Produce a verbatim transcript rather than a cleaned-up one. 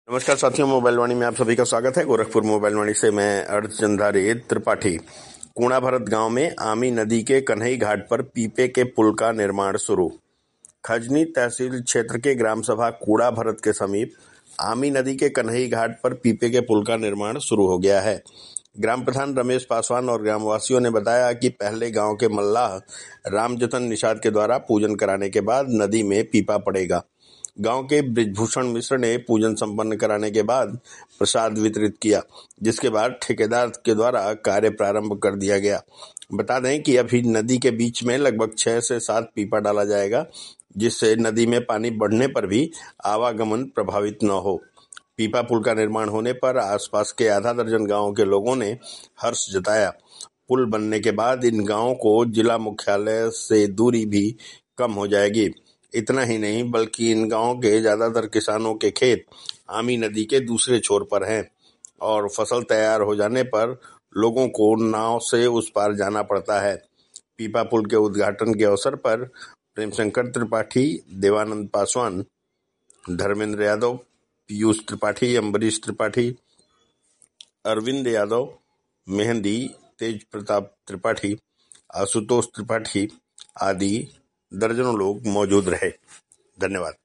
नमस्कार साथियों, मोबाइल वाणी में आप सभी का स्वागत है। गोरखपुर मोबाइल वाणी से मैं अर्धचंद्रारी त्रिपाठी। कूणा भरत गांव में आमी नदी के कन्हई घाट पर पीपे के पुल का निर्माण शुरू। खजनी तहसील क्षेत्र के ग्राम सभा कूणा भरत के समीप आमी नदी के कन्हई घाट पर पीपे के पुल का निर्माण शुरू हो गया है। ग्राम प्रधान रमेश पासवान और ग्रामवासियों ने बताया कि पहले गांव के मल्लाह रामजतन निषाद के द्वारा पूजन कराने के बाद नदी में पीपा पड़ेगा। गांव के ब्रिजभूषण मिश्र ने पूजन संपन्न कराने के बाद प्रसाद वितरित किया, जिसके बाद ठेकेदार के द्वारा कार्य प्रारंभ कर दिया गया। बता दें कि अभी नदी के बीच में लगभग छह से सात पीपा डाला जाएगा, जिससे नदी में पानी बढ़ने पर भी आवागमन प्रभावित न हो। पीपा पुल का निर्माण होने पर आसपास के आधा दर्जन गांवों के लोगों ने हर्ष जताया। पुल बनने के बाद इन गांवों को जिला मुख्यालय से दूरी भी कम हो जाएगी। इतना ही नहीं बल्कि इन गांवों के ज्यादातर किसानों के खेत आमी नदी के दूसरे छोर पर हैं और फसल तैयार हो जाने पर लोगों को नाव से उस पार जाना पड़ता है। पीपा पुल के उद्घाटन के अवसर पर प्रेमशंकर त्रिपाठी, देवानंद पासवान, धर्मेंद्र यादव, पीयूष त्रिपाठी, अम्बरीश त्रिपाठी, अरविंद यादव, मेहंदी, तेज प्रताप त्रिपाठी, आशुतोष त्रिपाठी आदि दर्जनों लोग मौजूद रहे। धन्यवाद।